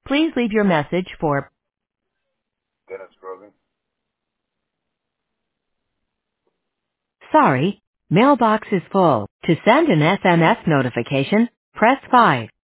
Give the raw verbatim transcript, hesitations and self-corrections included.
Please leave your message for Dennis Grogan. sorry, mailbox is full. To send an S M S notification, press five.